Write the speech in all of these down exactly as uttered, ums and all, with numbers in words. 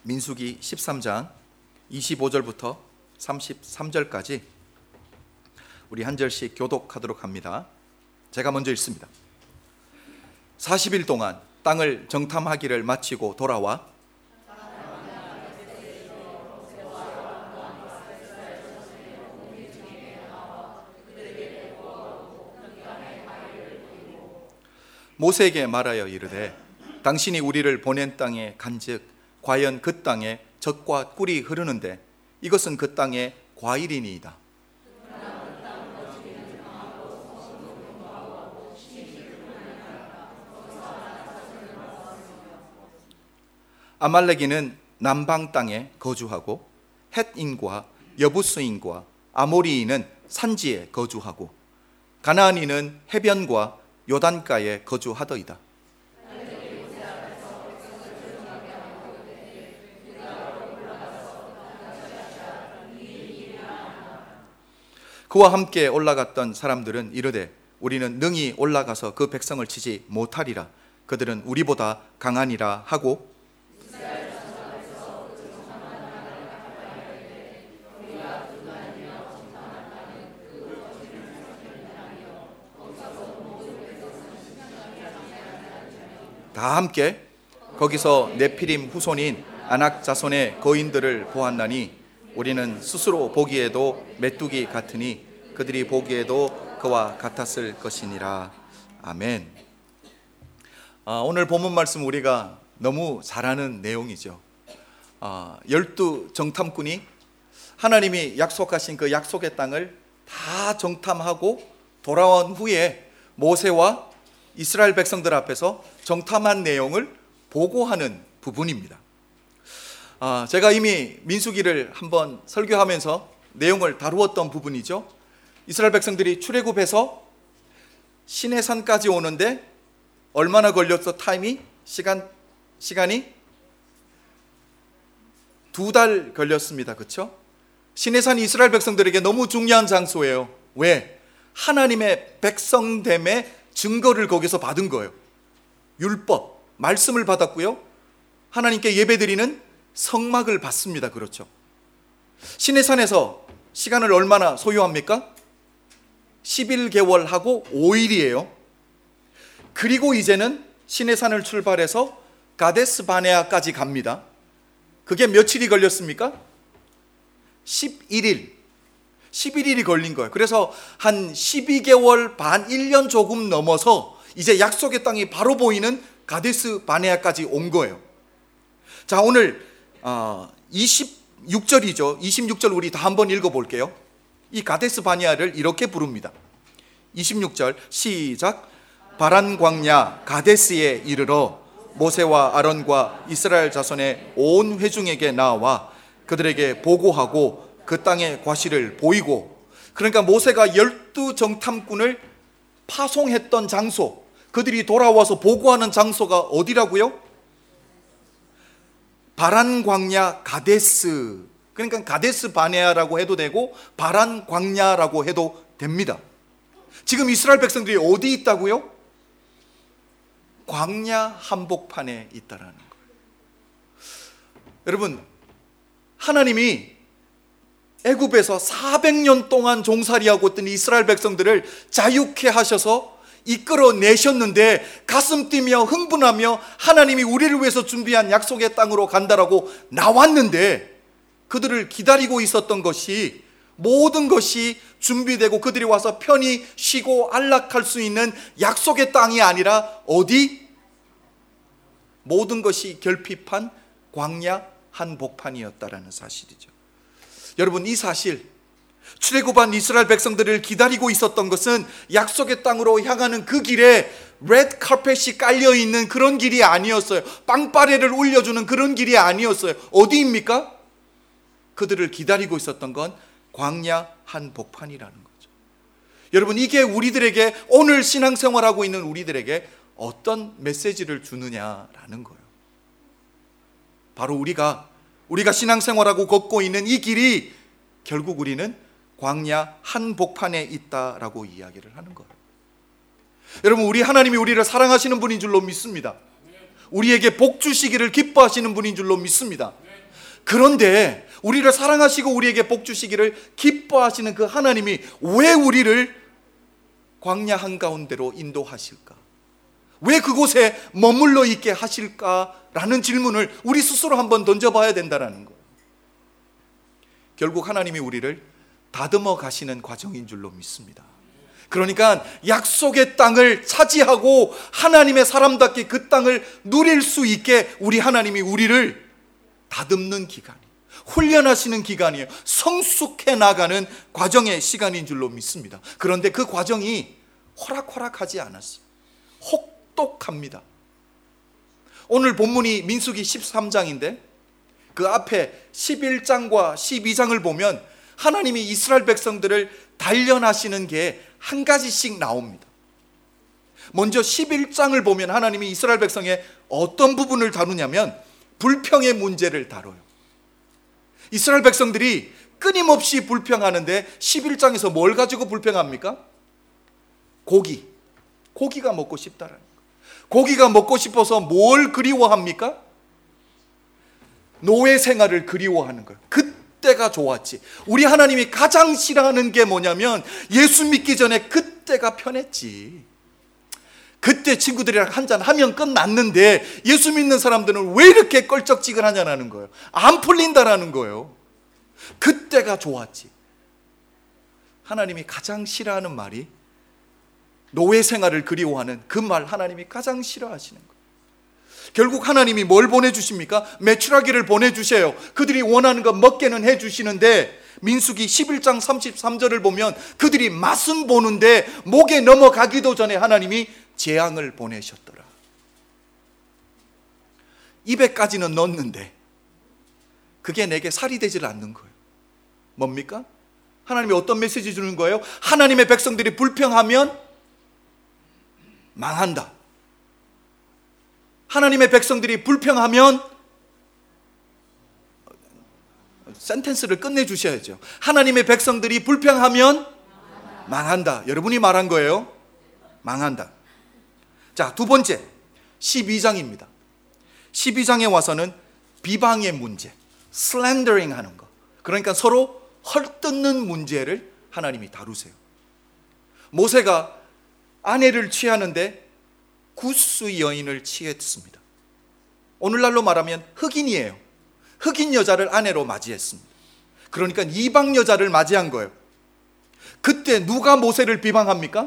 민수기 십삼 장 이십오 절부터 삼십삼 절까지 우리 한 절씩 교독하도록 합니다. 제가 먼저 읽습니다. 사십 일 동안 땅을 정탐하기를 마치고 돌아와 모세에게 말하여 이르되 당신이 우리를 보낸 땅에 간즉 과연 그 땅에 젖과 꿀이 흐르는데 이것은 그 땅의 과일이니이다. 아말렉인은 남방 땅에 거주하고 헷인과 여부스인과 아모리인은 산지에 거주하고 가나안인은 해변과 요단가에 거주하더이다. 그와 함께 올라갔던 사람들은 이르되 우리는 능히 올라가서 그 백성을 치지 못하리라. 그들은 우리보다 강하니라 하고 다 함께 거기서 네피림 후손인 아낙 자손의 거인들을 보았나니 우리는 스스로 보기에도 메뚜기 같으니 그들이 보기에도 그와 같았을 것이니라. 아멘. 아, 오늘 본문 말씀 우리가 너무 잘 아는 내용이죠. 아, 열두 정탐꾼이 하나님이 약속하신 그 약속의 땅을 다 정탐하고 돌아온 후에 모세와 이스라엘 백성들 앞에서 정탐한 내용을 보고하는 부분입니다. 아, 제가 이미 민수기를 한번 설교하면서 내용을 다루었던 부분이죠. 이스라엘 백성들이 출애굽해서 시내산까지 오는데 얼마나 걸렸어? 타임이? 시간, 시간이? 두 달 걸렸습니다. 그렇죠? 시내산이 이스라엘 백성들에게 너무 중요한 장소예요. 왜? 하나님의 백성됨의 증거를 거기서 받은 거예요. 율법, 말씀을 받았고요. 하나님께 예배드리는 성막을 받습니다. 그렇죠? 시내산에서 시간을 얼마나 소요합니까? 십일 개월 하고 오 일이에요. 그리고 이제는 시내산을 출발해서 가데스 바네아까지 갑니다. 그게 며칠이 걸렸습니까? 십일 일. 십일 일이 걸린 거예요. 그래서 한 십이 개월 반, 일 년 조금 넘어서 이제 약속의 땅이 바로 보이는 가데스 바네아까지 온 거예요. 자, 오늘 이십육 절이죠. 이십육 절 우리 다 한번 읽어볼게요. 이 가데스 바네아를 이렇게 부릅니다. 이십육 절 시작. 바란 광야 가데스에 이르러 모세와 아론과 이스라엘 자손의 온 회중에게 나와 그들에게 보고하고 그 땅의 과실을 보이고. 그러니까 모세가 열두 정탐꾼을 파송했던 장소, 그들이 돌아와서 보고하는 장소가 어디라고요? 바란 광야 가데스. 그러니까 가데스 바네아라고 해도 되고 바란 광야라고 해도 됩니다. 지금 이스라엘 백성들이 어디 있다고요? 광야 한복판에 있다라는 거예요. 여러분, 하나님이 애굽에서 사백 년 동안 종살이하고 있던 이스라엘 백성들을 자유케 하셔서 이끌어내셨는데 가슴 뛰며 흥분하며 하나님이 우리를 위해서 준비한 약속의 땅으로 간다라고 나왔는데 그들을 기다리고 있었던 것이, 모든 것이 준비되고 그들이 와서 편히 쉬고 안락할 수 있는 약속의 땅이 아니라 어디? 모든 것이 결핍한 광야 한복판이었다라는 사실이죠. 여러분, 이 사실, 출애굽한 이스라엘 백성들을 기다리고 있었던 것은 약속의 땅으로 향하는 그 길에 레드 카펫이 깔려있는 그런 길이 아니었어요. 빵빠레를 울려주는 그런 길이 아니었어요. 어디입니까? 그들을 기다리고 있었던 건 광야 한복판이라는 거죠. 여러분, 이게 우리들에게, 오늘 신앙생활하고 있는 우리들에게 어떤 메시지를 주느냐라는 거예요. 바로 우리가 우리가 신앙생활하고 걷고 있는 이 길이 결국 우리는 광야 한복판에 있다라고 이야기를 하는 거예요. 여러분, 우리 하나님이 우리를 사랑하시는 분인 줄로 믿습니다. 우리에게 복 주시기를 기뻐하시는 분인 줄로 믿습니다. 그런데 우리를 사랑하시고 우리에게 복 주시기를 기뻐하시는 그 하나님이 왜 우리를 광야 한가운데로 인도하실까? 왜 그곳에 머물러 있게 하실까라는 질문을 우리 스스로 한번 던져봐야 된다는 거예요. 결국 하나님이 우리를 다듬어 가시는 과정인 줄로 믿습니다. 그러니까 약속의 땅을 차지하고 하나님의 사람답게 그 땅을 누릴 수 있게 우리 하나님이 우리를 다듬는 기간이에요. 훈련하시는 기간이에요. 성숙해 나가는 과정의 시간인 줄로 믿습니다. 그런데 그 과정이 호락호락하지 않았어요. 혹독합니다. 오늘 본문이 민수기 십삼 장인데 그 앞에 십일 장과 십이 장을 보면 하나님이 이스라엘 백성들을 단련하시는 게 한 가지씩 나옵니다. 먼저 십일 장을 보면 하나님이 이스라엘 백성의 어떤 부분을 다루냐면 불평의 문제를 다뤄요. 이스라엘 백성들이 끊임없이 불평하는데 십일 장에서 뭘 가지고 불평합니까? 고기. 고기가 먹고 싶다라는 거예요. 고기가 먹고 싶어서 뭘 그리워합니까? 노예 생활을 그리워하는 거예요. 그때가 좋았지. 우리 하나님이 가장 싫어하는 게 뭐냐면 예수 믿기 전에 그때가 편했지. 그때 친구들이랑 한잔 하면 끝났는데 예수 믿는 사람들은 왜 이렇게 껄쩍지근하냐는 거예요. 안 풀린다라는 거예요. 그때가 좋았지. 하나님이 가장 싫어하는 말이 노예 생활을 그리워하는 그 말, 하나님이 가장 싫어하시는 거예요. 결국 하나님이 뭘 보내주십니까? 메추라기를 보내주세요. 그들이 원하는 거 먹게는 해주시는데 민수기 십일 장 삼십삼 절을 보면 그들이 맛은 보는데 목에 넘어가기도 전에 하나님이 재앙을 보내셨더라. 입에까지는 넣었는데 그게 내게 살이 되질 않는 거예요. 뭡니까? 하나님이 어떤 메시지 주는 거예요? 하나님의 백성들이 불평하면 망한다. 하나님의 백성들이 불평하면 센텐스를 끝내주셔야죠. 하나님의 백성들이 불평하면 망한다. 여러분이 말한 거예요. 망한다. 자, 두 번째 십이 장입니다. 십이 장에 와서는 비방의 문제, 슬렌더링 하는 거, 그러니까 서로 헐뜯는 문제를 하나님이 다루세요. 모세가 아내를 취하는데 구스 여인을 취했습니다. 오늘날로 말하면 흑인이에요. 흑인 여자를 아내로 맞이했습니다. 그러니까 이방 여자를 맞이한 거예요. 그때 누가 모세를 비방합니까?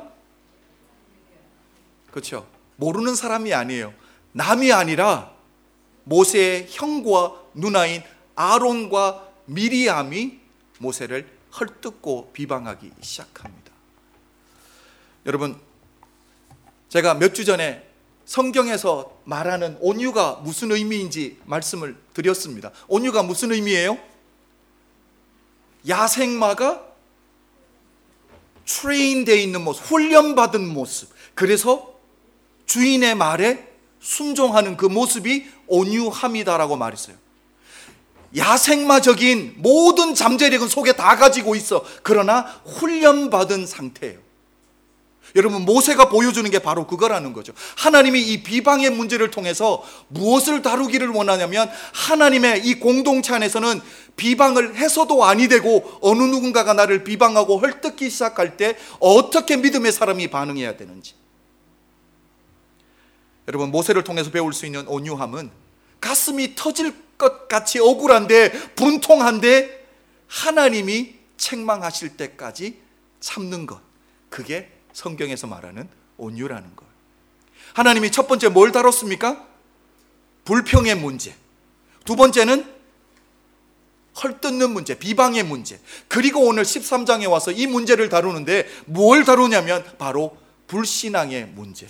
그렇죠. 모르는 사람이 아니에요. 남이 아니라 모세의 형과 누나인 아론과 미리암이 모세를 헐뜯고 비방하기 시작합니다. 여러분, 제가 몇 주 전에 성경에서 말하는 온유가 무슨 의미인지 말씀을 드렸습니다. 온유가 무슨 의미예요? 야생마가 트레인되어 있는 모습, 훈련받은 모습. 그래서 주인의 말에 순종하는 그 모습이 온유함이다라고 말했어요. 야생마적인 모든 잠재력은 속에 다 가지고 있어. 그러나 훈련받은 상태예요. 여러분, 모세가 보여주는 게 바로 그거라는 거죠. 하나님이 이 비방의 문제를 통해서 무엇을 다루기를 원하냐면 하나님의 이 공동체 안에서는 비방을 해서도 아니 되고 어느 누군가가 나를 비방하고 헐뜯기 시작할 때 어떻게 믿음의 사람이 반응해야 되는지. 여러분, 모세를 통해서 배울 수 있는 온유함은 가슴이 터질 것 같이 억울한데 분통한데 하나님이 책망하실 때까지 참는 것, 그게 성경에서 말하는 온유라는 거예요. 하나님이 첫 번째 뭘 다뤘습니까? 불평의 문제. 두 번째는 헐뜯는 문제, 비방의 문제. 그리고 오늘 십삼 장에 와서 이 문제를 다루는데 뭘 다루냐면 바로 불신앙의 문제예요.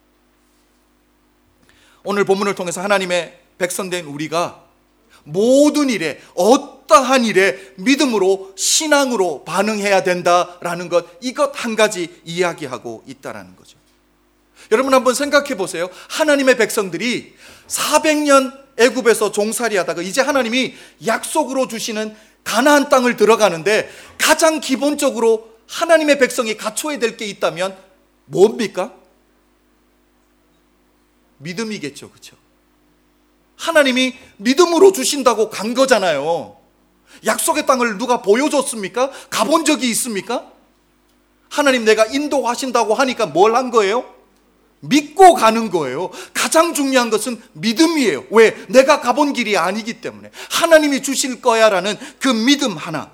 오늘 본문을 통해서 하나님의 백성된 우리가 모든 일에, 어떠한 일에 믿음으로, 신앙으로 반응해야 된다라는 것, 이것 한 가지 이야기하고 있다는 거죠. 여러분, 한번 생각해 보세요. 하나님의 백성들이 사백 년 애굽에서 종살이 하다가 이제 하나님이 약속으로 주시는 가나안 땅을 들어가는데 가장 기본적으로 하나님의 백성이 갖춰야 될 게 있다면 뭡니까? 믿음이겠죠. 그렇죠? 하나님이 믿음으로 주신다고 간 거잖아요. 약속의 땅을 누가 보여줬습니까? 가본 적이 있습니까? 하나님 내가 인도하신다고 하니까 뭘 한 거예요? 믿고 가는 거예요. 가장 중요한 것은 믿음이에요. 왜? 내가 가본 길이 아니기 때문에. 하나님이 주실 거야 라는 그 믿음 하나.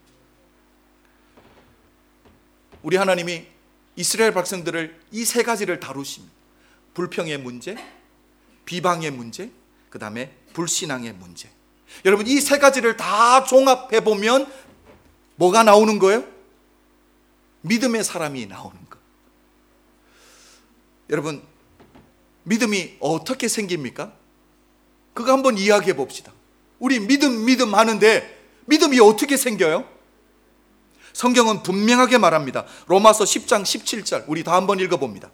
우리 하나님이 이스라엘 백성들을 이 세 가지를 다루십니다. 불평의 문제, 비방의 문제, 그 다음에 불신앙의 문제. 여러분, 이 세 가지를 다 종합해 보면 뭐가 나오는 거예요? 믿음의 사람이 나오는 거. 여러분, 믿음이 어떻게 생깁니까? 그거 한번 이야기해 봅시다. 우리 믿음 믿음 하는데 믿음이 어떻게 생겨요? 성경은 분명하게 말합니다. 로마서 십 장 십칠 절, 우리 다 한번 읽어봅니다.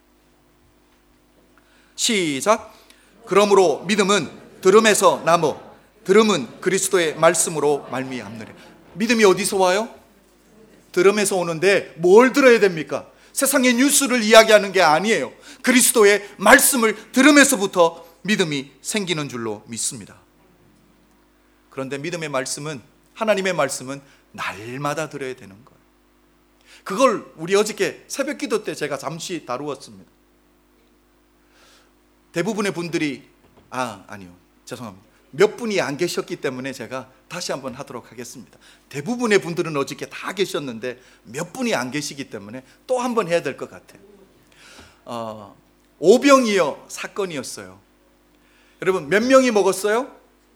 시작. 그러므로 믿음은 들음에서 나무, 들음은 그리스도의 말씀으로 말미암느라. 믿음이 어디서 와요? 들음에서 오는데 뭘 들어야 됩니까? 세상의 뉴스를 이야기하는 게 아니에요. 그리스도의 말씀을 들음에서부터 믿음이 생기는 줄로 믿습니다. 그런데 믿음의 말씀은, 하나님의 말씀은 날마다 들어야 되는 거예요. 그걸 우리 어저께 새벽 기도 때 제가 잠시 다루었습니다. 대부분의 분들이 아 아니요 죄송합니다. 몇 분이 안 계셨기 때문에 제가 다시 한번 하도록 하겠습니다. 대부분의 분들은 어저께 다 계셨는데 몇 분이 안 계시기 때문에 또 한번 해야 될 것 같아요. 어, 오병이어 사건이었어요. 여러분, 몇 명이 먹었어요?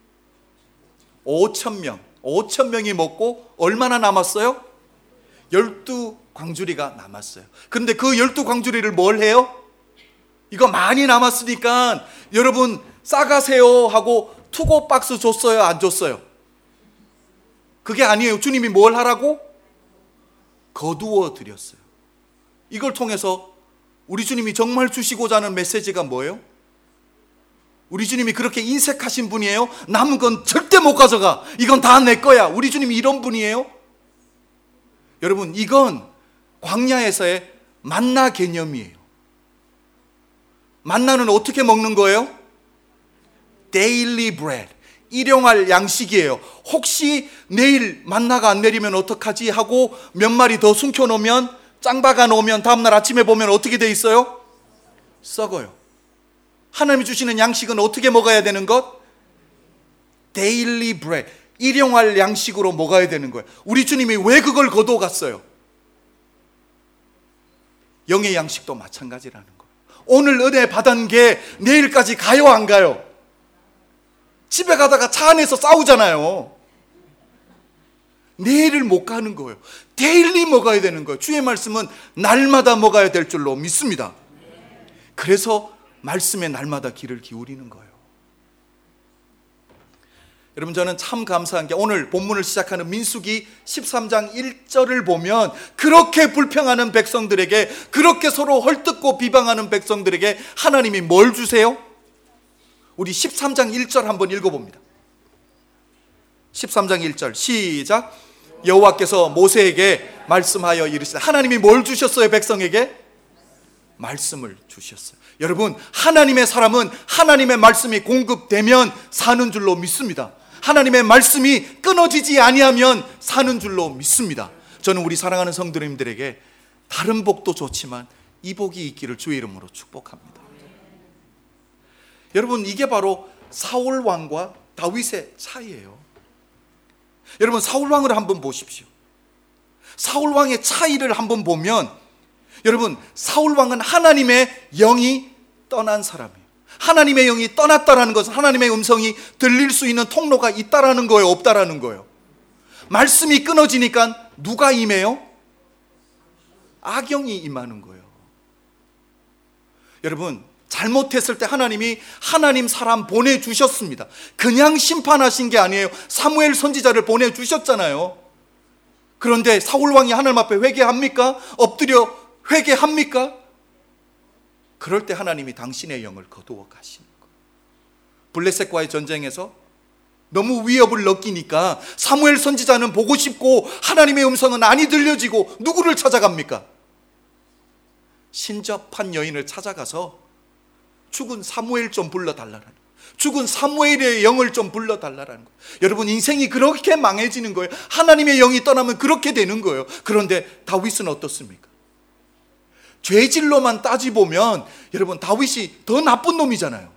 오천 명. 오천 명이 먹고 얼마나 남았어요? 열두 광주리가 남았어요. 그런데 그 열두 광주리를 뭘 해요? 이거 많이 남았으니까 여러분 싸가세요 하고 투고 박스 줬어요? 안 줬어요? 그게 아니에요. 주님이 뭘 하라고? 거두어 드렸어요. 이걸 통해서 우리 주님이 정말 주시고자 하는 메시지가 뭐예요? 우리 주님이 그렇게 인색하신 분이에요? 남은 건 절대 못 가져가. 이건 다 내 거야. 우리 주님이 이런 분이에요? 여러분, 이건 광야에서의 만나 개념이에요. 만나는 어떻게 먹는 거예요? Daily bread, 일용할 양식이에요. 혹시 내일 만나가 안 내리면 어떡하지 하고 몇 마리 더 숨겨놓으면, 짱박아 놓으면 다음날 아침에 보면 어떻게 돼 있어요? 썩어요. 하나님이 주시는 양식은 어떻게 먹어야 되는 것? Daily bread, 일용할 양식으로 먹어야 되는 거예요. 우리 주님이 왜 그걸 거두어 갔어요? 영의 양식도 마찬가지라는 거예요. 오늘 은혜 받은 게 내일까지 가요, 안 가요? 집에 가다가 차 안에서 싸우잖아요. 내일을 못 가는 거예요. 데일리 먹어야 되는 거예요. 주의 말씀은 날마다 먹어야 될 줄로 믿습니다. 그래서 말씀에 날마다 귀를 기울이는 거예요. 여러분, 저는 참 감사한 게 오늘 본문을 시작하는 민수기 십삼 장 일 절을 보면 그렇게 불평하는 백성들에게, 그렇게 서로 헐뜯고 비방하는 백성들에게 하나님이 뭘 주세요? 우리 십삼 장 일 절 한번 읽어봅니다. 십삼 장 일 절 시작. 여호와께서 모세에게 말씀하여 이르시되. 하나님이 뭘 주셨어요? 백성에게 말씀을 주셨어요. 여러분, 하나님의 사람은 하나님의 말씀이 공급되면 사는 줄로 믿습니다. 하나님의 말씀이 끊어지지 아니하면 사는 줄로 믿습니다. 저는 우리 사랑하는 성도님들에게 다른 복도 좋지만 이 복이 있기를 주의 이름으로 축복합니다. 여러분, 이게 바로 사울 왕과 다윗의 차이예요. 여러분, 사울 왕을 한번 보십시오. 사울 왕의 차이를 한번 보면, 여러분, 사울 왕은 하나님의 영이 떠난 사람이에요. 하나님의 영이 떠났다라는 것은 하나님의 음성이 들릴 수 있는 통로가 있다라는 거예요, 없다라는 거예요? 말씀이 끊어지니까 누가 임해요? 악영이 임하는 거예요. 여러분, 잘못했을 때 하나님이 하나님 사람 보내주셨습니다. 그냥 심판하신 게 아니에요. 사무엘 선지자를 보내주셨잖아요. 그런데 사울 왕이 하나님 앞에 회개합니까? 엎드려 회개합니까? 그럴 때 하나님이 당신의 영을 거두어 가시는 거예요. 블레셋과의 전쟁에서 너무 위협을 느끼니까 사무엘 선지자는 보고 싶고 하나님의 음성은 아니 들려지고 누구를 찾아갑니까? 신접한 여인을 찾아가서 죽은 사무엘 좀 불러달라는, 죽은 사무엘의 영을 좀 불러달라는 거예요. 여러분, 인생이 그렇게 망해지는 거예요. 하나님의 영이 떠나면 그렇게 되는 거예요. 그런데 다윗은 어떻습니까? 죄질로만 따지보면 여러분, 다윗이 더 나쁜 놈이잖아요.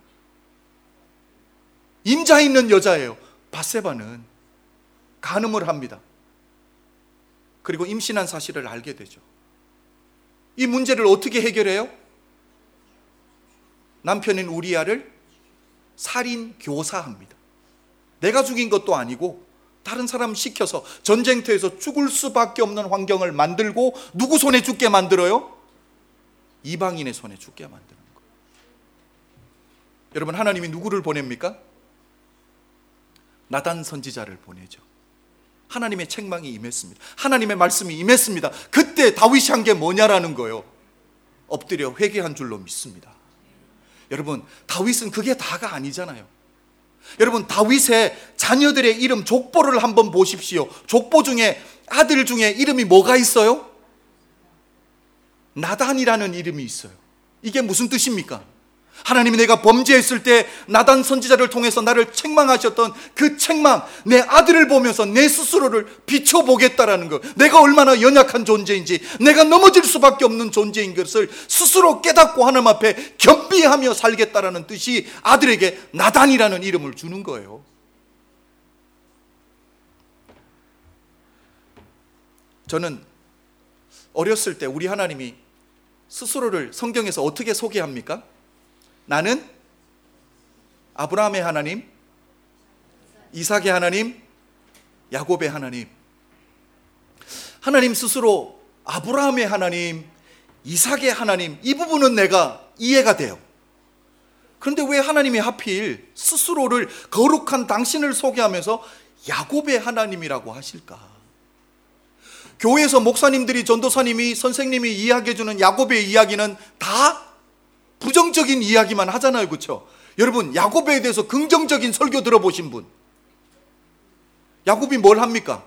임자 있는 여자예요. 밧세바는 간음을 합니다. 그리고 임신한 사실을 알게 되죠. 이 문제를 어떻게 해결해요? 남편인 우리아를 살인 교사합니다. 내가 죽인 것도 아니고 다른 사람 시켜서 전쟁터에서 죽을 수밖에 없는 환경을 만들고 누구 손에 죽게 만들어요? 이방인의 손에 죽게 만드는 거예요. 여러분, 하나님이 누구를 보냅니까? 나단 선지자를 보내죠. 하나님의 책망이 임했습니다. 하나님의 말씀이 임했습니다. 그때 다윗이 한 게 뭐냐라는 거예요. 엎드려 회개한 줄로 믿습니다. 여러분, 다윗은 그게 다가 아니잖아요. 여러분, 다윗의 자녀들의 이름 족보를 한번 보십시오. 족보 중에 아들 중에 이름이 뭐가 있어요? 나단이라는 이름이 있어요. 이게 무슨 뜻입니까? 하나님이 내가 범죄했을 때 나단 선지자를 통해서 나를 책망하셨던 그 책망, 내 아들을 보면서 내 스스로를 비춰보겠다라는 거, 내가 얼마나 연약한 존재인지, 내가 넘어질 수밖에 없는 존재인 것을 스스로 깨닫고 하나님 앞에 겸비하며 살겠다라는 뜻이 아들에게 나단이라는 이름을 주는 거예요. 저는 어렸을 때 우리 하나님이 스스로를 성경에서 어떻게 소개합니까? 나는 아브라함의 하나님, 이삭의 하나님, 야곱의 하나님. 하나님 스스로 아브라함의 하나님, 이삭의 하나님, 이 부분은 내가 이해가 돼요. 그런데 왜 하나님이 하필 스스로를 거룩한 당신을 소개하면서 야곱의 하나님이라고 하실까? 교회에서 목사님들이, 전도사님이, 선생님이 이야기해주는 야곱의 이야기는 다 부정적인 이야기만 하잖아요. 그렇죠? 여러분, 야곱에 대해서 긍정적인 설교 들어보신 분, 야곱이 뭘 합니까?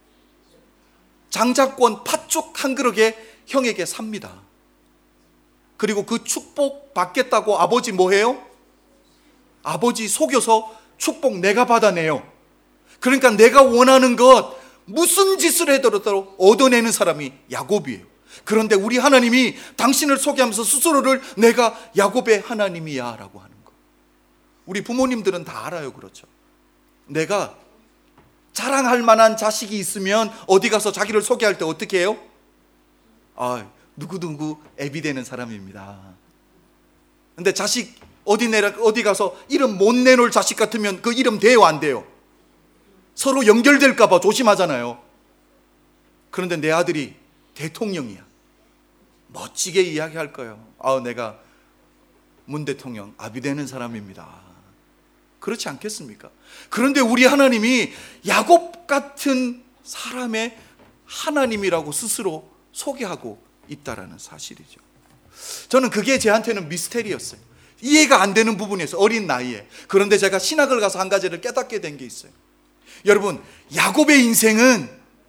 장자권 팥죽 한 그릇에 형에게 삽니다. 그리고 그 축복 받겠다고 아버지 뭐 해요? 아버지 속여서 축복 내가 받아내요. 그러니까 내가 원하는 것 무슨 짓을 해더라도 얻어내는 사람이 야곱이에요. 그런데 우리 하나님이 당신을 소개하면서 스스로를 내가 야곱의 하나님이야 라고 하는 거. 우리 부모님들은 다 알아요. 그렇죠? 내가 자랑할 만한 자식이 있으면 어디 가서 자기를 소개할 때 어떻게 해요? 아, 누구누구 애비 되는 사람입니다. 근데 자식 어디 내라 어디 가서 이름 못 내놓을 자식 같으면 그 이름 돼요, 안 돼요? 서로 연결될까 봐 조심하잖아요. 그런데 내 아들이 대통령이야. 멋지게 이야기할 거예요. 아, 내가 문 대통령 아비 되는 사람입니다. 그렇지 않겠습니까? 그런데 우리 하나님이 야곱 같은 사람의 하나님이라고 스스로 소개하고 있다라는 사실이죠. 저는 그게 제한테는 미스테리였어요. 이해가 안 되는 부분에서 어린 나이에. 그런데 제가 신학을 가서 한 가지를 깨닫게 된 게 있어요. 여러분, 야곱의 인생은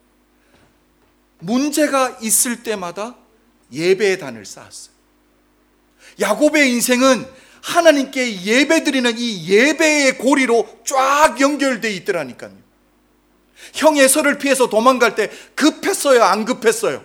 문제가 있을 때마다 예배의 단을 쌓았어요. 야곱의 인생은 하나님께 예배드리는 이 예배의 고리로 쫙 연결되어 있더라니까요. 형 에서를 피해서 도망갈 때 급했어요, 안 급했어요?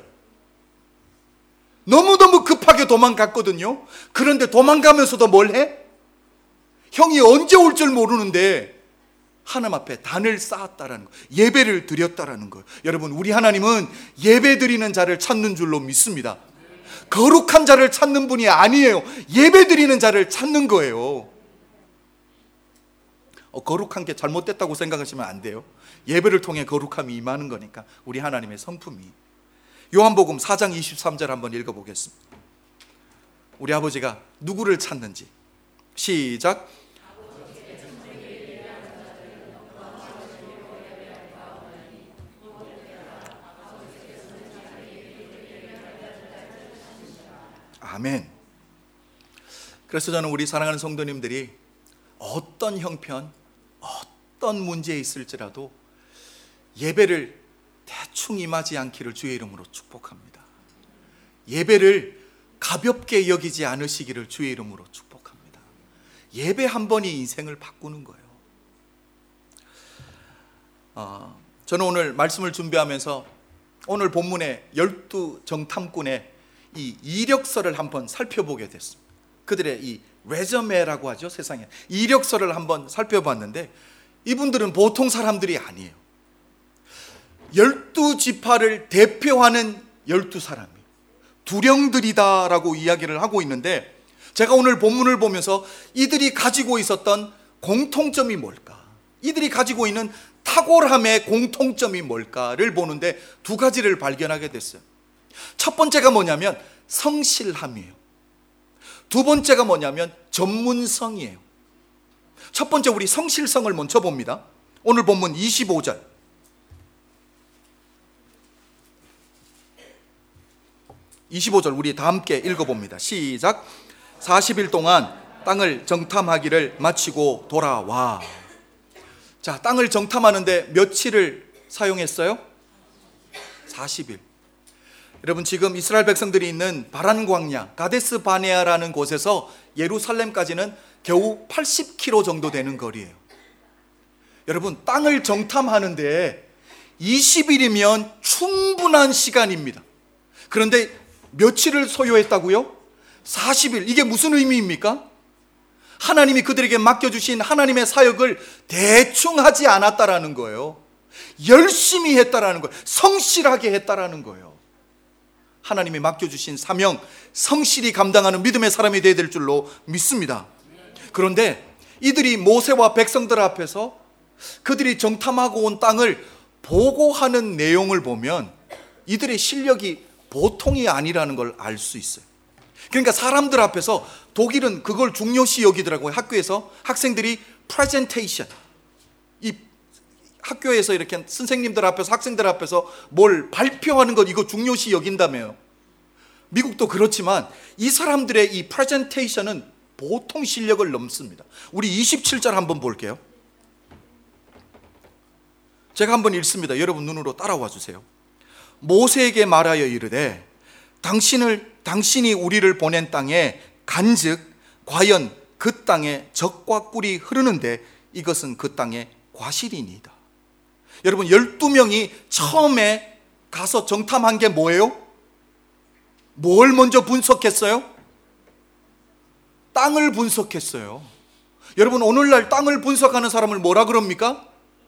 너무너무 급하게 도망갔거든요. 그런데 도망가면서도 뭘 해? 형이 언제 올 줄 모르는데 하나님 앞에 단을 쌓았다라는 거, 예배를 드렸다라는 거예요. 여러분, 우리 하나님은 예배 드리는 자를 찾는 줄로 믿습니다. 거룩한 자를 찾는 분이 아니에요. 예배 드리는 자를 찾는 거예요. 어, 거룩한 게 잘못됐다고 생각하시면 안 돼요. 예배를 통해 거룩함이 임하는 거니까, 우리 하나님의 성품이. 요한복음 사 장 이십삼 절 한번 읽어보겠습니다. 우리 아버지가 누구를 찾는지. 시작. 아멘. 그래서 저는 우리 사랑하는 성도님들이 어떤 형편, 어떤 문제에 있을지라도 예배를 대충 임하지 않기를 주의 이름으로 축복합니다. 예배를 가볍게 여기지 않으시기를 주의 이름으로 축복합니다. 예배 한 번이 인생을 바꾸는 거예요. 어, 저는 오늘 말씀을 준비하면서 오늘 본문의 열두 정탐꾼의 이 이력서를 한번 살펴보게 됐습니다. 그들의 이 레저메라고 하죠, 세상에. 이력서를 한번 살펴봤는데 이분들은 보통 사람들이 아니에요. 열두 지파를 대표하는 열두 사람이 두령들이다라고 이야기를 하고 있는데, 제가 오늘 본문을 보면서 이들이 가지고 있었던 공통점이 뭘까, 이들이 가지고 있는 탁월함의 공통점이 뭘까를 보는데 두 가지를 발견하게 됐어요. 첫 번째가 뭐냐면 성실함이에요. 두 번째가 뭐냐면 전문성이에요. 첫 번째, 우리 성실성을 먼저 봅니다. 오늘 본문 이십오 절. 이십오 절 우리 다 함께 읽어봅니다. 시작. 사십 일 동안 땅을 정탐하기를 마치고 돌아와. 자, 땅을 정탐하는데 며칠을 사용했어요? 사십 일. 여러분, 지금 이스라엘 백성들이 있는 바란 광야 가데스 바네아라는 곳에서 예루살렘까지는 겨우 팔십 킬로미터 정도 되는 거리예요. 여러분, 땅을 정탐하는데 이십 일이면 충분한 시간입니다. 그런데 며칠을 소요했다고요? 사십 일. 이게 무슨 의미입니까? 하나님이 그들에게 맡겨주신 하나님의 사역을 대충 하지 않았다라는 거예요. 열심히 했다라는 거예요. 성실하게 했다라는 거예요. 하나님이 맡겨주신 사명, 성실히 감당하는 믿음의 사람이 되어야 될 줄로 믿습니다. 그런데 이들이 모세와 백성들 앞에서 그들이 정탐하고 온 땅을 보고하는 내용을 보면 이들의 실력이 보통이 아니라는 걸 알 수 있어요. 그러니까 사람들 앞에서 독일은 그걸 중요시 여기더라고요. 학교에서 학생들이 프레젠테이션, 이 학교에서 이렇게 선생님들 앞에서 학생들 앞에서 뭘 발표하는 것, 이거 중요시 여긴다며요. 미국도 그렇지만 이 사람들의 이 프레젠테이션은 보통 실력을 넘습니다. 우리 이십칠 절 한번 볼게요. 제가 한번 읽습니다. 여러분 눈으로 따라와 주세요. 모세에게 말하여 이르되 당신을 당신이 우리를 보낸 땅에 간즉 과연 그 땅에 젖과 꿀이 흐르는데 이것은 그 땅의 과실이니이다. 여러분, 열두 명이 처음에 가서 정탐한 게 뭐예요? 뭘 먼저 분석했어요? 땅을 분석했어요. 여러분, 오늘날 땅을 분석하는 사람을 뭐라 그럽니까?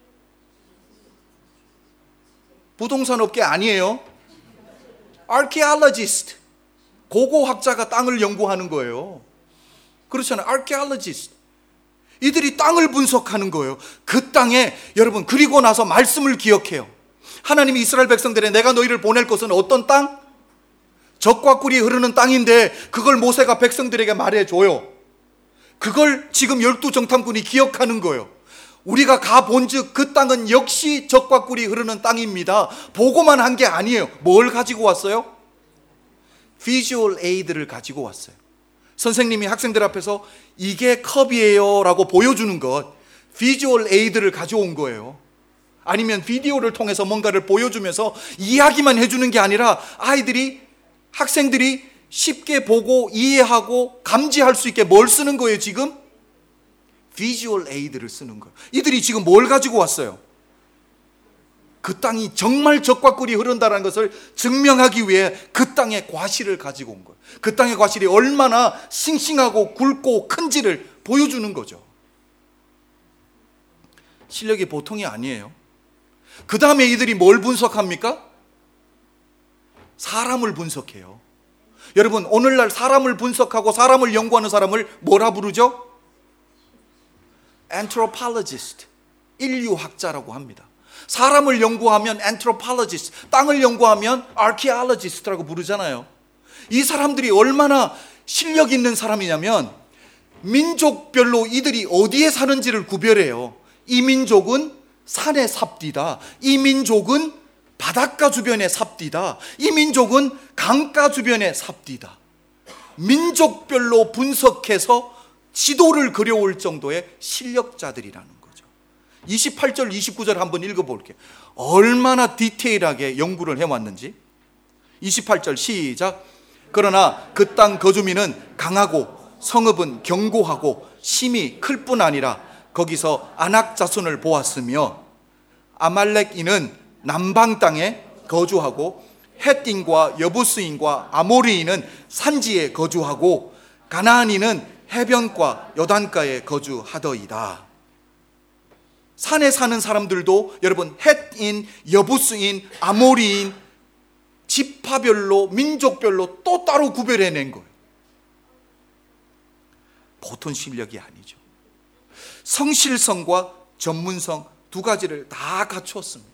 부동산 업계 아니에요. archaeologist, 고고학자가 땅을 연구하는 거예요. 그렇잖아요. archaeologist. 이들이 땅을 분석하는 거예요. 그 땅에, 여러분, 그리고 나서 말씀을 기억해요. 하나님이 이스라엘 백성들에 내가 너희를 보낼 것은 어떤 땅? 젖과 꿀이 흐르는 땅인데 그걸 모세가 백성들에게 말해줘요. 그걸 지금 열두 정탐꾼이 기억하는 거예요. 우리가 가본즉 그 땅은 역시 젖과 꿀이 흐르는 땅입니다. 보고만 한 게 아니에요. 뭘 가지고 왔어요? 비주얼 에이드를 가지고 왔어요. 선생님이 학생들 앞에서 이게 컵이에요 라고 보여주는 것, 비주얼 에이드를 가져온 거예요. 아니면 비디오를 통해서 뭔가를 보여주면서 이야기만 해주는 게 아니라 아이들이, 학생들이 쉽게 보고 이해하고 감지할 수 있게 뭘 쓰는 거예요 지금? 비주얼 에이드를 쓰는 거예요. 이들이 지금 뭘 가지고 왔어요? 그 땅이 정말 젖과 꿀이 흐른다는 것을 증명하기 위해 그 땅의 과실을 가지고 온 거예요. 그 땅의 과실이 얼마나 싱싱하고 굵고 큰지를 보여주는 거죠. 실력이 보통이 아니에요. 그 다음에 이들이 뭘 분석합니까? 사람을 분석해요. 여러분, 오늘날 사람을 분석하고 사람을 연구하는 사람을 뭐라 부르죠? anthropologist, 인류학자라고 합니다. 사람을 연구하면 anthropologist, 땅을 연구하면 archaeologist라고 부르잖아요. 이 사람들이 얼마나 실력 있는 사람이냐면 민족별로 이들이 어디에 사는지를 구별해요. 이 민족은 산에 삽디다. 이 민족은 바닷가 주변에 삽디다. 이 민족은 강가 주변에 삽디다. 민족별로 분석해서 지도를 그려올 정도의 실력자들이라는 거죠. 이십팔 절 이십구 절 한번 읽어볼게요. 얼마나 디테일하게 연구를 해왔는지. 이십팔 절 시작. 그러나 그 땅 거주민은 강하고 성읍은 견고하고 심히 클 뿐 아니라 거기서 아낙 자손을 보았으며 아말렉인은 남방 땅에 거주하고 헷인과 여부스인과 아모리인은 산지에 거주하고 가나안인은 해변과 요단가에 거주하더이다. 산에 사는 사람들도 여러분 헷인, 여부스인, 아모리인 지파별로 민족별로 또 따로 구별해낸 거예요. 보통 실력이 아니죠. 성실성과 전문성 두 가지를 다 갖추었습니다.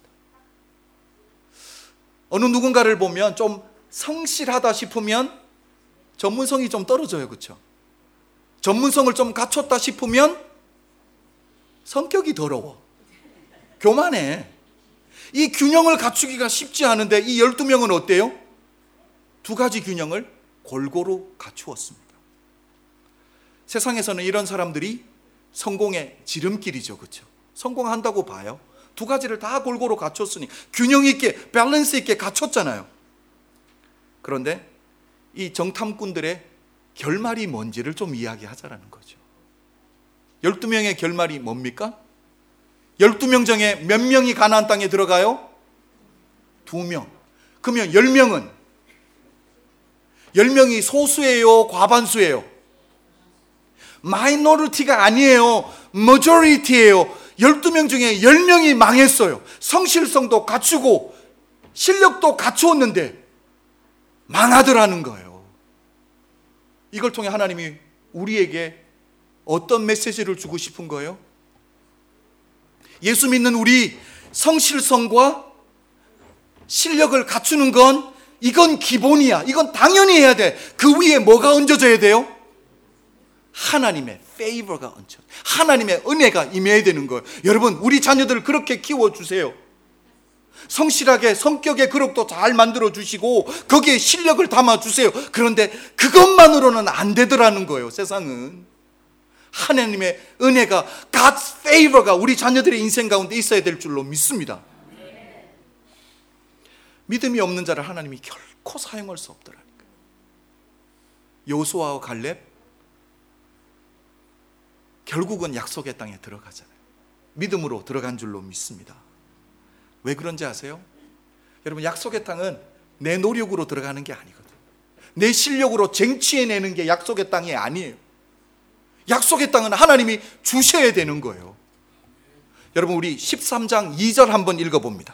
어느 누군가를 보면 좀 성실하다 싶으면 전문성이 좀 떨어져요. 그렇죠? 전문성을 좀 갖췄다 싶으면 성격이 더러워. 교만해. 이 균형을 갖추기가 쉽지 않은데 이 열두 명은 어때요? 두 가지 균형을 골고루 갖추었습니다. 세상에서는 이런 사람들이 성공의 지름길이죠. 그렇죠? 성공한다고 봐요. 두 가지를 다 골고루 갖췄으니 균형 있게 밸런스 있게 갖췄잖아요. 그런데 이 정탐꾼들의 결말이 뭔지를 좀 이야기하자라는 거죠. 열두 명의 결말이 뭡니까? 열두 명 중에 몇 명이 가나안 땅에 들어가요? 두 명. 그러면 열 명은? 열 명이 소수예요? 과반수예요? 마이너리티가 아니에요. 머저리티예요. 열두 명 중에 열 명이 망했어요. 성실성도 갖추고 실력도 갖추었는데 망하더라는 거예요. 이걸 통해 하나님이 우리에게 어떤 메시지를 주고 싶은 거예요? 예수 믿는 우리 성실성과 실력을 갖추는 건 이건 기본이야. 이건 당연히 해야 돼. 그 위에 뭐가 얹어져야 돼요? 하나님의 페이버가 얹혀. 하나님의 은혜가 임해야 되는 거예요. 여러분, 우리 자녀들을 그렇게 키워주세요. 성실하게 성격의 그릇도 잘 만들어 주시고 거기에 실력을 담아 주세요. 그런데 그것만으로는 안 되더라는 거예요. 세상은 하나님의 은혜가 God's favor가 우리 자녀들의 인생 가운데 있어야 될 줄로 믿습니다. 믿음이 없는 자를 하나님이 결코 사용할 수 없더라니까요. 여호수아와 갈렙 결국은 약속의 땅에 들어가잖아요. 믿음으로 들어간 줄로 믿습니다. 왜 그런지 아세요? 여러분, 약속의 땅은 내 노력으로 들어가는 게 아니거든요. 내 실력으로 쟁취해내는 게 약속의 땅이 아니에요. 약속의 땅은 하나님이 주셔야 되는 거예요. 여러분, 우리 십삼 장 이 절 한번 읽어봅니다.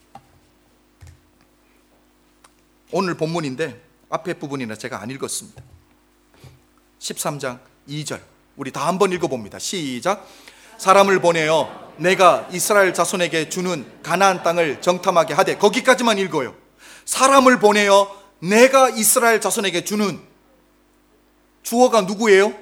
오늘 본문인데 앞에 부분이나 제가 안 읽었습니다. 십삼 장 이 절 우리 다 한번 읽어봅니다. 시작. 사람을 보내어 내가 이스라엘 자손에게 주는 가나안 땅을 정탐하게 하되, 거기까지만 읽어요. 사람을 보내어 내가 이스라엘 자손에게 주는, 주어가 누구예요?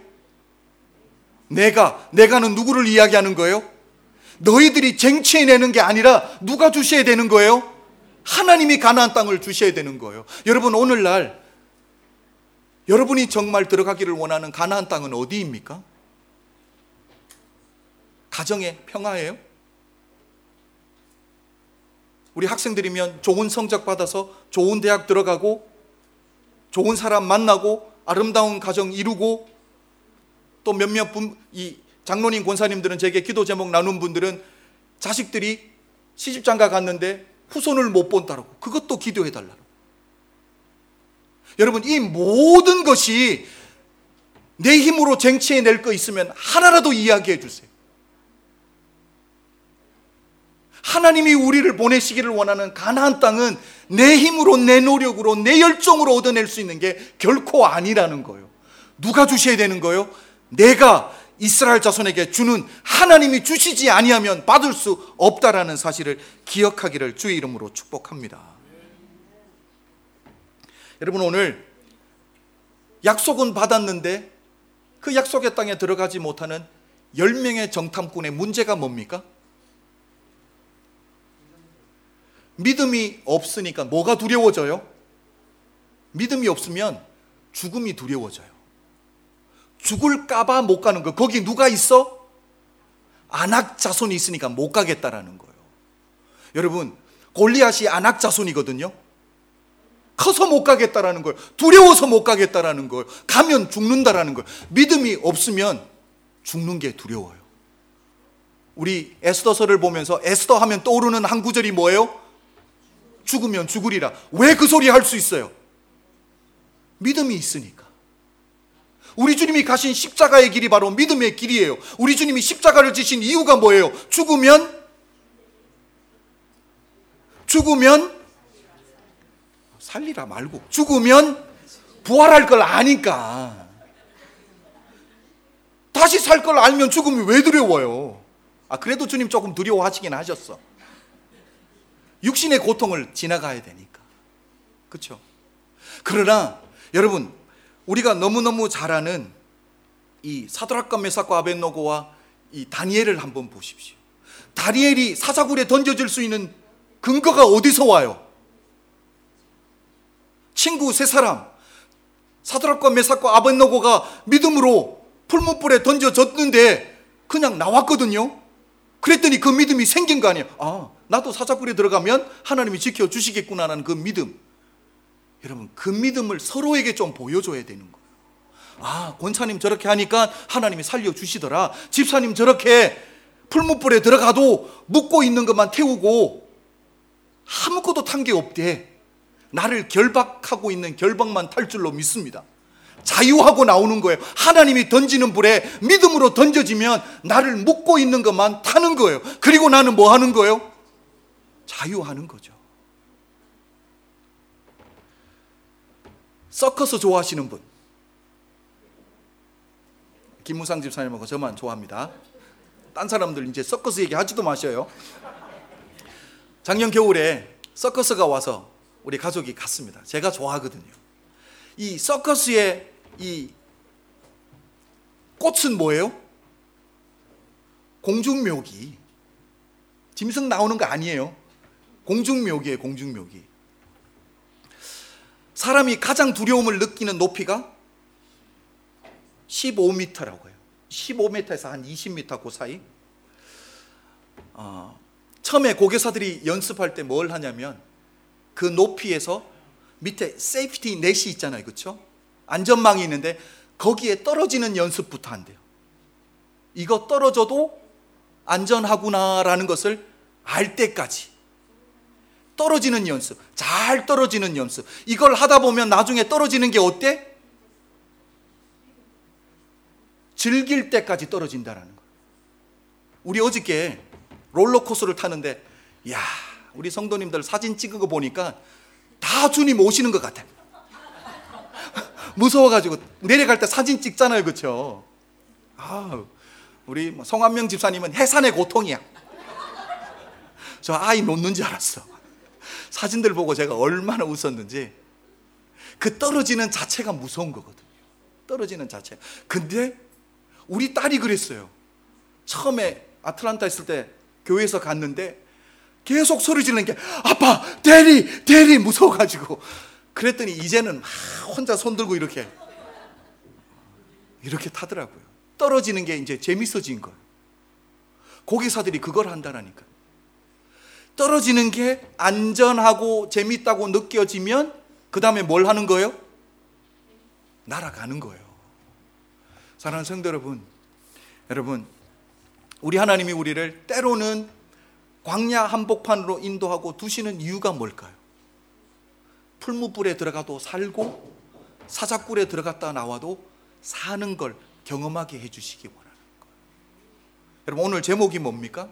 내가, 내가는 누구를 이야기하는 거예요? 너희들이 쟁취해내는 게 아니라 누가 주셔야 되는 거예요? 하나님이 가나안 땅을 주셔야 되는 거예요. 여러분, 오늘날 여러분이 정말 들어가기를 원하는 가나안 땅은 어디입니까? 가정의 평화예요? 우리 학생들이면 좋은 성적 받아서 좋은 대학 들어가고 좋은 사람 만나고 아름다운 가정 이루고, 또 몇몇 분, 이 장로님 권사님들은 제게 기도 제목 나눈 분들은 자식들이 시집장가 갔는데 후손을 못 본다라고, 그것도 기도해 달라고. 여러분, 이 모든 것이 내 힘으로 쟁취해낼 거 있으면 하나라도 이야기해 주세요. 하나님이 우리를 보내시기를 원하는 가나안 땅은 내 힘으로, 내 노력으로, 내 열정으로 얻어낼 수 있는 게 결코 아니라는 거예요. 누가 주셔야 되는 거예요? 내가 이스라엘 자손에게 주는, 하나님이 주시지 아니하면 받을 수 없다라는 사실을 기억하기를 주의 이름으로 축복합니다. 여러분, 오늘 약속은 받았는데 그 약속의 땅에 들어가지 못하는 열 명의 정탐꾼의 문제가 뭡니까? 믿음이 없으니까 뭐가 두려워져요? 믿음이 없으면 죽음이 두려워져요. 죽을까봐 못 가는 거예요. 거기 누가 있어? 아낙 자손이 있으니까 못 가겠다라는 거예요. 여러분, 골리앗이 아낙 자손이거든요. 커서 못 가겠다라는 거예요. 두려워서 못 가겠다라는 거예요. 가면 죽는다라는 거예요. 믿음이 없으면 죽는 게 두려워요. 우리 에스더서를 보면서 에스더 하면 떠오르는 한 구절이 뭐예요? 죽으면 죽으리라. 왜 그 소리 할 수 있어요? 믿음이 있으니까. 우리 주님이 가신 십자가의 길이 바로 믿음의 길이에요. 우리 주님이 십자가를 지신 이유가 뭐예요? 죽으면 죽으면 살리라 말고 죽으면 부활할 걸 아니까. 다시 살 걸 알면 죽으면 왜 두려워요? 아, 그래도 주님 조금 두려워하시긴 하셨어. 육신의 고통을 지나가야 되니까. 그렇죠? 그러나 여러분, 우리가 너무너무 잘 아는 이 사드락과 메삭과 아벳노고와 이 다니엘을 한번 보십시오. 다니엘이 사자굴에 던져질 수 있는 근거가 어디서 와요? 친구 세 사람, 사드락과 메삭과 아벳노고가 믿음으로 풀무불에 던져졌는데 그냥 나왔거든요. 그랬더니 그 믿음이 생긴 거 아니에요. 아, 나도 사자굴에 들어가면 하나님이 지켜주시겠구나라는 그 믿음. 여러분, 그 믿음을 서로에게 좀 보여줘야 되는 거예요. 아, 권사님 저렇게 하니까 하나님이 살려주시더라. 집사님 저렇게 풀무불에 들어가도 묻고 있는 것만 태우고 아무것도 탄 게 없대. 나를 결박하고 있는 결박만 탈 줄로 믿습니다. 자유하고 나오는 거예요. 하나님이 던지는 불에 믿음으로 던져지면 나를 묶고 있는 것만 타는 거예요. 그리고 나는 뭐 하는 거예요? 자유하는 거죠. 서커스 좋아하시는 분, 김무상 집사님하고 저만 좋아합니다. 딴 사람들 이제 서커스 얘기 하지도 마셔요. 작년 겨울에 서커스가 와서 우리 가족이 갔습니다. 제가 좋아하거든요. 이 서커스의 이 꽃은 뭐예요? 공중묘기. 짐승 나오는 거 아니에요. 공중묘기예요. 공중묘기. 사람이 가장 두려움을 느끼는 높이가 십오 미터라고 해요. 십오 미터에서 한 이십 미터 그 사이. 어, 처음에 고개사들이 연습할 때 뭘 하냐면 그 높이에서 밑에 세이프티 넷이 있잖아요. 그렇죠? 안전망이 있는데 거기에 떨어지는 연습부터 한대요. 이거 떨어져도 안전하구나라는 것을 알 때까지 떨어지는 연습, 잘 떨어지는 연습. 이걸 하다 보면 나중에 떨어지는 게 어때? 즐길 때까지 떨어진다는 거예요. 우리 어저께 롤러코스터를 타는데, 야, 우리 성도님들 사진 찍은 거 보니까 다 주님 오시는 것 같아. 무서워가지고 내려갈 때 사진 찍잖아요, 그렇죠? 아, 우리 성한명 집사님은 해산의 고통이야. 저 아이 놓는 줄 알았어. 사진들 보고 제가 얼마나 웃었는지. 그 떨어지는 자체가 무서운 거거든요. 떨어지는 자체. 근데 우리 딸이 그랬어요. 처음에 아틀란타 있을 때 교회에서 갔는데 계속 소리 지르는 게 아빠, 대리, 대리 무서워가지고. 그랬더니 이제는 막 혼자 손 들고 이렇게 이렇게 타더라고요. 떨어지는 게 이제 재밌어진 거예요. 고기사들이 그걸 한다라니까. 떨어지는 게 안전하고 재밌다고 느껴지면 그 다음에 뭘 하는 거예요? 날아가는 거예요. 사랑하는 성도 여러분, 여러분, 우리 하나님이 우리를 때로는 광야 한복판으로 인도하고 두시는 이유가 뭘까요? 풀무불에 들어가도 살고 사자굴에 들어갔다 나와도 사는 걸 경험하게 해주시기 원하는 거예요. 여러분, 오늘 제목이 뭡니까?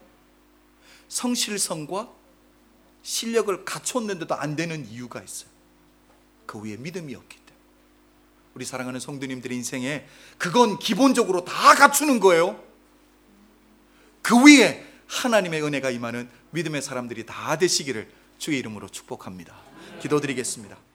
성실성과 실력을 갖췄는데도 안 되는 이유가 있어요. 그 위에 믿음이 없기 때문에. 우리 사랑하는 성도님들의 인생에 그건 기본적으로 다 갖추는 거예요. 그 위에 하나님의 은혜가 임하는 믿음의 사람들이 다 되시기를 주의 이름으로 축복합니다. 기도드리겠습니다.